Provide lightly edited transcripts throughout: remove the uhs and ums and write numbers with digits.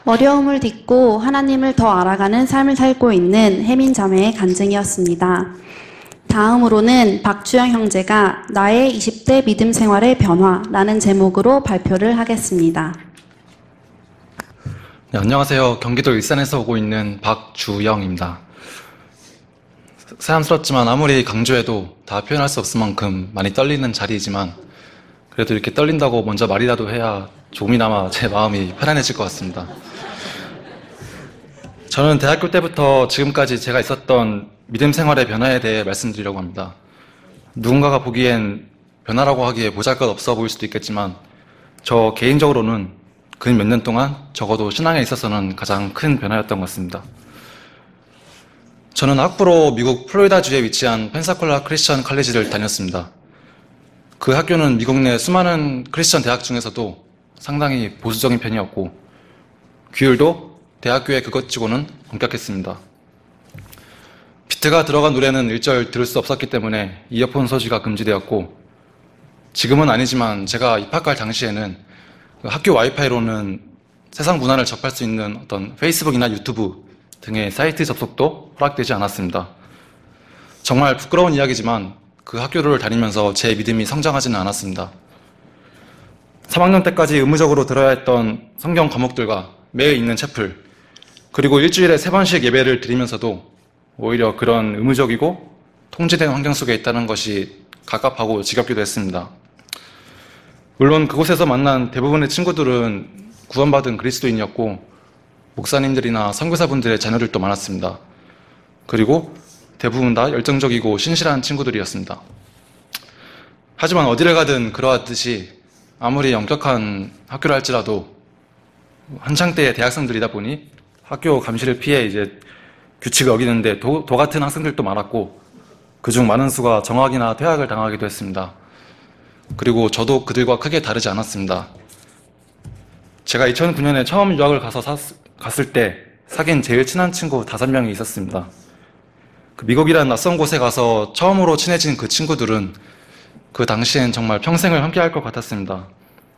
어려움을 딛고 하나님을 더 알아가는 삶을 살고 있는 혜민 자매의 간증이었습니다. 다음으로는 박주영 형제가 나의 20대 믿음 생활의 변화라는 제목으로 발표를 하겠습니다. 네, 안녕하세요. 경기도 일산에서 오고 있는 박주영입니다. 새삼스럽지만 아무리 강조해도 다 표현할 수 없을 만큼 많이 떨리는 자리이지만 그래도 이렇게 떨린다고 먼저 말이라도 해야 조금이나마 제 마음이 편안해질 것 같습니다. 저는 대학교 때부터 지금까지 제가 있었던 믿음 생활의 변화에 대해 말씀드리려고 합니다. 누군가가 보기엔 변화라고 하기에 보잘것없어 보일 수도 있겠지만 저 개인적으로는 근 몇 년 동안 적어도 신앙에 있어서는 가장 큰 변화였던 것 같습니다. 저는 학부로 미국 플로리다주에 위치한 펜사콜라 크리스천 칼리지를 다녔습니다. 그 학교는 미국 내 수많은 크리스천 대학 중에서도 상당히 보수적인 편이었고 규율도 대학교의 그것치고는 엄격했습니다. 비트가 들어간 노래는 일절 들을 수 없었기 때문에 이어폰 소지가 금지되었고 지금은 아니지만 제가 입학할 당시에는 학교 와이파이로는 세상 문화를 접할 수 있는 어떤 페이스북이나 유튜브 등의 사이트 접속도 허락되지 않았습니다. 정말 부끄러운 이야기지만 그 학교를 다니면서 제 믿음이 성장하지는 않았습니다. 3학년 때까지 의무적으로 들어야 했던 성경 과목들과 매일 읽는 채플, 그리고 일주일에 3번씩 예배를 드리면서도 오히려 그런 의무적이고 통제된 환경 속에 있다는 것이 갑갑하고 지겹기도 했습니다. 물론 그곳에서 만난 대부분의 친구들은 구원받은 그리스도인이었고 목사님들이나 선교사분들의 자녀들도 많았습니다. 그리고 대부분 다 열정적이고 신실한 친구들이었습니다. 하지만 어디를 가든 그러하듯이 아무리 엄격한 학교를 할지라도 한창 때의 대학생들이다 보니 학교 감시를 피해 이제 규칙을 어기는데 도 같은 학생들도 많았고 그중 많은 수가 정학이나 퇴학을 당하기도 했습니다. 그리고 저도 그들과 크게 다르지 않았습니다. 제가 2009년에 처음 유학을 갔을 때 사귄 제일 친한 친구 5명이 있었습니다. 그 미국이라는 낯선 곳에 가서 처음으로 친해진 그 친구들은 그 당시엔 정말 평생을 함께 할 것 같았습니다.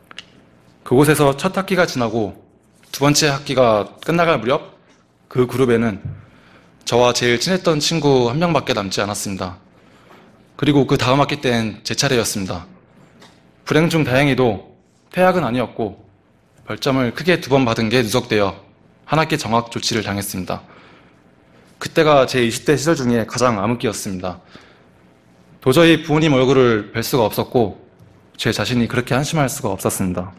그곳에서 첫 학기가 지나고 두 번째 학기가 끝나갈 무렵 그 그룹에는 저와 제일 친했던 친구 1명밖에 남지 않았습니다. 그리고 그 다음 학기 땐 제 차례였습니다. 불행 중 다행히도 퇴학은 아니었고 벌점을 크게 2번 받은 게 누적되어 한 학기 정학 조치를 당했습니다. 그때가 제 20대 시절 중에 가장 암흑기였습니다. 도저히 부모님 얼굴을 뵐 수가 없었고 제 자신이 그렇게 한심할 수가 없었습니다.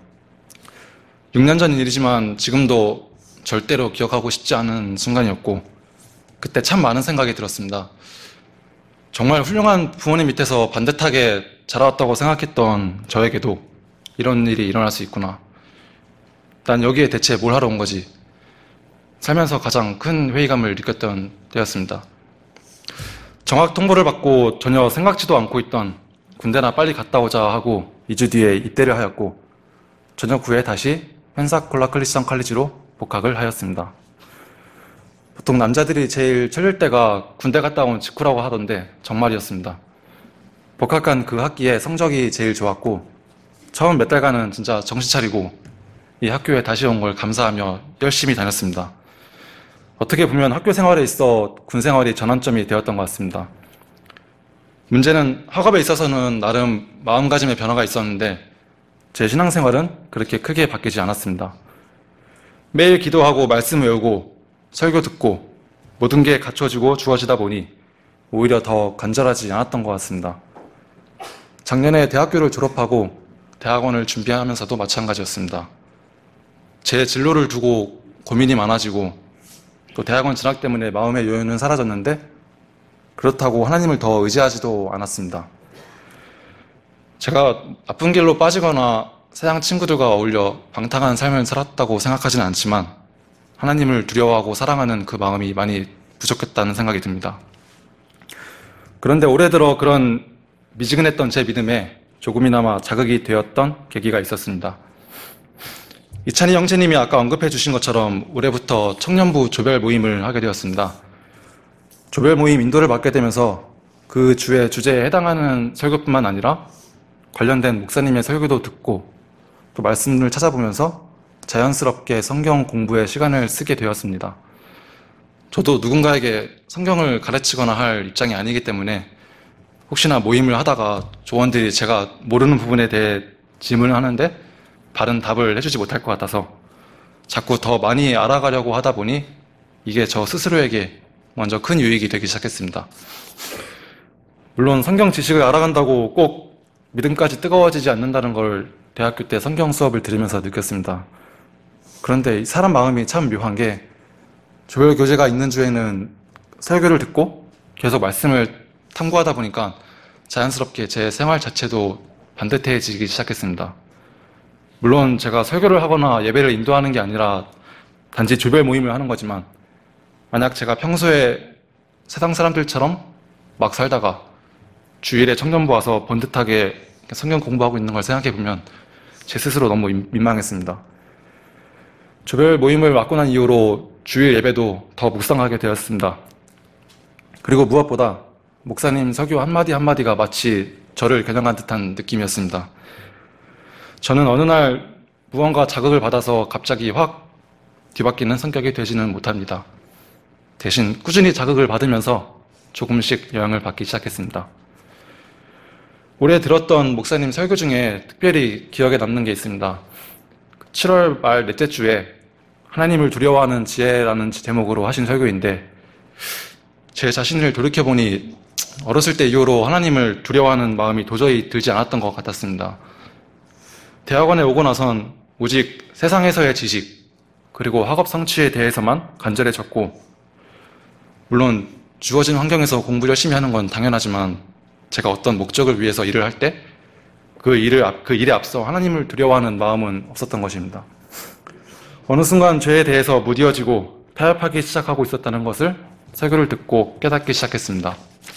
6년 전 일이지만 지금도 절대로 기억하고 싶지 않은 순간이었고 그때 참 많은 생각이 들었습니다. 정말 훌륭한 부모님 밑에서 반듯하게 자라왔다고 생각했던 저에게도 이런 일이 일어날 수 있구나. 난 여기에 대체 뭘 하러 온 거지? 살면서 가장 큰 회의감을 느꼈던 때였습니다. 정학 통보를 받고 전혀 생각지도 않고 있던 군대나 빨리 갔다 오자 하고 2주 뒤에 입대를 하였고 저녁 후에 다시 펜사콜라 크리스천 칼리지로 복학을 하였습니다. 보통 남자들이 제일 철릴 때가 군대 갔다 온 직후라고 하던데 정말이었습니다. 복학한 그 학기에 성적이 제일 좋았고 처음 몇 달간은 진짜 정신 차리고 이 학교에 다시 온 걸 감사하며 열심히 다녔습니다. 어떻게 보면 학교 생활에 있어 군 생활이 전환점이 되었던 것 같습니다. 문제는 학업에 있어서는 나름 마음가짐의 변화가 있었는데 제 신앙생활은 그렇게 크게 바뀌지 않았습니다. 매일 기도하고 말씀 외우고 설교 듣고 모든 게 갖춰지고 주어지다 보니 오히려 더 간절하지 않았던 것 같습니다. 작년에 대학교를 졸업하고 대학원을 준비하면서도 마찬가지였습니다. 제 진로를 두고 고민이 많아지고 또 대학원 진학 때문에 마음의 여유는 사라졌는데 그렇다고 하나님을 더 의지하지도 않았습니다. 제가 나쁜 길로 빠지거나 세상 친구들과 어울려 방탕한 삶을 살았다고 생각하지는 않지만 하나님을 두려워하고 사랑하는 그 마음이 많이 부족했다는 생각이 듭니다. 그런데 올해 들어 그런 미지근했던 제 믿음에 조금이나마 자극이 되었던 계기가 있었습니다. 이찬희 형제님이 아까 언급해 주신 것처럼 올해부터 청년부 조별 모임을 하게 되었습니다. 조별 모임 인도를 맡게 되면서 그 주의 주제에 해당하는 설교뿐만 아니라 관련된 목사님의 설교도 듣고 또 말씀을 찾아보면서 자연스럽게 성경 공부에 시간을 쓰게 되었습니다. 저도 누군가에게 성경을 가르치거나 할 입장이 아니기 때문에 혹시나 모임을 하다가 조원들이 제가 모르는 부분에 대해 질문을 하는데 바른 답을 해주지 못할 것 같아서 자꾸 더 많이 알아가려고 하다 보니 이게 저 스스로에게 먼저 큰 유익이 되기 시작했습니다. 물론 성경 지식을 알아간다고 꼭 믿음까지 뜨거워지지 않는다는 걸 대학교 때 성경 수업을 들으면서 느꼈습니다. 그런데 사람 마음이 참 묘한 게 조별 교제가 있는 주에는 설교를 듣고 계속 말씀을 탐구하다 보니까 자연스럽게 제 생활 자체도 반듯해지기 시작했습니다. 물론 제가 설교를 하거나 예배를 인도하는 게 아니라 단지 조별 모임을 하는 거지만 만약 제가 평소에 세상 사람들처럼 막 살다가 주일에 청년부 와서 번듯하게 성경 공부하고 있는 걸 생각해 보면 제 스스로 너무 민망했습니다. 조별 모임을 맡고 난 이후로 주일 예배도 더 묵상하게 되었습니다. 그리고 무엇보다 목사님 설교 한마디 한마디가 마치 저를 겨냥한 듯한 느낌이었습니다. 저는 어느 날 무언가 자극을 받아서 갑자기 확 뒤바뀌는 성격이 되지는 못합니다. 대신 꾸준히 자극을 받으면서 조금씩 영향을 받기 시작했습니다. 올해 들었던 목사님 설교 중에 특별히 기억에 남는 게 있습니다. 7월 말 넷째 주에 하나님을 두려워하는 지혜라는 제목으로 하신 설교인데 제 자신을 돌이켜보니 어렸을 때 이후로 하나님을 두려워하는 마음이 도저히 들지 않았던 것 같았습니다. 대학원에 오고 나선 오직 세상에서의 지식 그리고 학업 성취에 대해서만 간절해졌고 물론 주어진 환경에서 공부 열심히 하는 건 당연하지만 제가 어떤 목적을 위해서 일을 할 때 그 일에 앞서 하나님을 두려워하는 마음은 없었던 것입니다. 어느 순간 죄에 대해서 무디어지고 타협하기 시작하고 있었다는 것을 설교를 듣고 깨닫기 시작했습니다.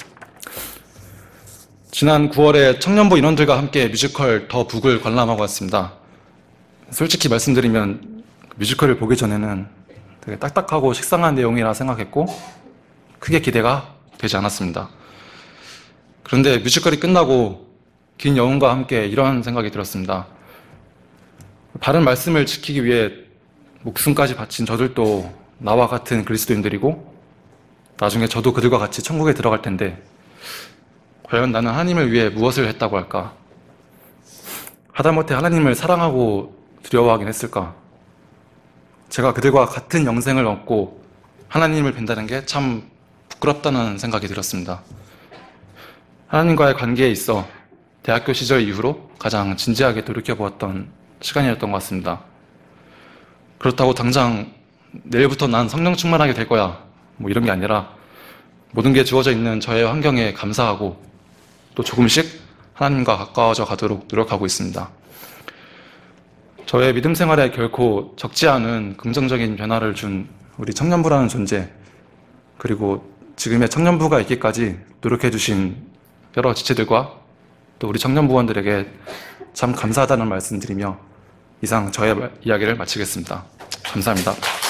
지난 9월에 청년부 인원들과 함께 뮤지컬 더 북을 관람하고 왔습니다. 솔직히 말씀드리면 뮤지컬을 보기 전에는 되게 딱딱하고 식상한 내용이라 생각했고 크게 기대가 되지 않았습니다. 그런데 뮤지컬이 끝나고 긴 여운과 함께 이런 생각이 들었습니다. 바른 말씀을 지키기 위해 목숨까지 바친 저들도 나와 같은 그리스도인들이고 나중에 저도 그들과 같이 천국에 들어갈 텐데 과연 나는 하나님을 위해 무엇을 했다고 할까? 하다못해 하나님을 사랑하고 두려워하긴 했을까? 제가 그들과 같은 영생을 얻고 하나님을 뵌다는 게 참 부끄럽다는 생각이 들었습니다. 하나님과의 관계에 있어 대학교 시절 이후로 가장 진지하게 돌이켜보았던 시간이었던 것 같습니다. 그렇다고 당장 내일부터 난 성령 충만하게 될 거야 뭐 이런 게 아니라 모든 게 주어져 있는 저의 환경에 감사하고 또 조금씩 하나님과 가까워져 가도록 노력하고 있습니다. 저의 믿음 생활에 결코 적지 않은 긍정적인 변화를 준 우리 청년부라는 존재 그리고 지금의 청년부가 있기까지 노력해 주신 여러 지체들과 또 우리 청년부원들에게 참 감사하다는 말씀 드리며 이상 저의 이야기를 마치겠습니다. 감사합니다.